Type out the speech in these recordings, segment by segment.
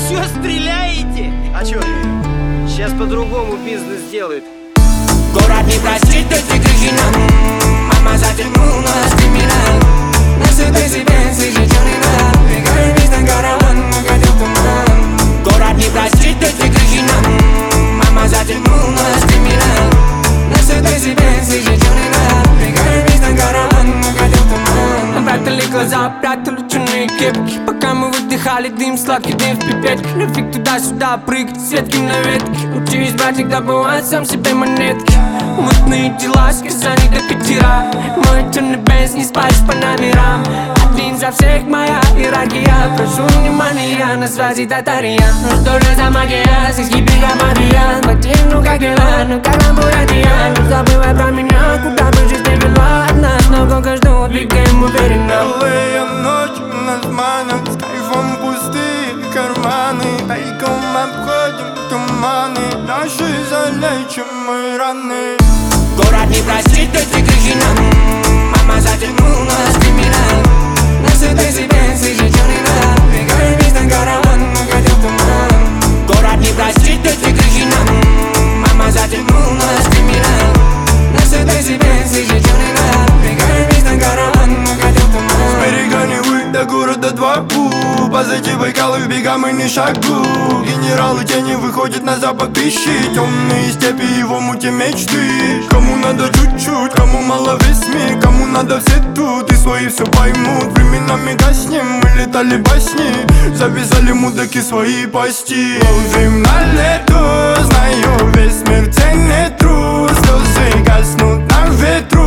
Чё стреляете? А чё? Сейчас по-другому бизнес делают. Город не простит эти грехи нам. Мама затянула нас криминал. Нас это себе слышит, чё не надо. Бегаем весь на караван, угодил туман. Город не простит эти грехи нам. Мама затянула нас криминал. Нас это себе слышит, чё не надо. Бегаем весь на караван, угодил туман. Прятали глаза, прятали черные кепки. Пока мы выдыхали дым, сладкий дым в пипетке. Любви туда-сюда прыгать, светки на ветке. Учись, братик, добывать сам себе монетки. Мутные дела, сказаний до пятера. Мой черный бенз, не спать по номерам. Один за всех моя иерархия. Прошу внимания, на связи татария. Ну что же за магия, сиськи пикамадия. Ботин, ну как дела, ну как нам буратия. Не забывай про меня, куда бы жизнь не вела. От нас много ждут, двигаем уверенно. Белые ночи нас манят, с кайфом пустые карманы. Тайком обходим туманы, наши залечим мы раны. Город не простит эти грехи нам. Мама затянула нас криминал. Нас это себе слышит, чё не надо. Бегаем весь на караван, угодил туман. Город не простит эти грехи нам. Мама затянула нас криминал. Нас это себе слышит, чё не надо. Бегаем весь на караван, угодил туман. С берега Невы до города два пу. Позади Байкала в бега мы не шагу. Генералы тени выходят на запад ищи. Темные степи его мути мечты. Кому надо чуть-чуть, кому мало весь мир. Кому надо все тут и свои все поймут. Временами гаснем, мы летали басни. Завязали мудаки свои пасти. Ловим на лету, знаю, весь мир ценит труд. Слезы гаснут на ветру,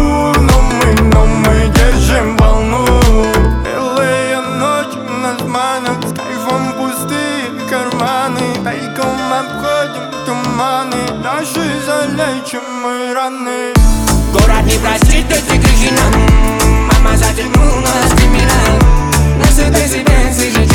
но мы держим волну. Белые ночи нас манят, с кайфом пустые карманы. Тайком обходим туманы, наши залечим мы раны. Город не простит эти грехи нам. Мама затянула нас криминал. Нас это себе слышит,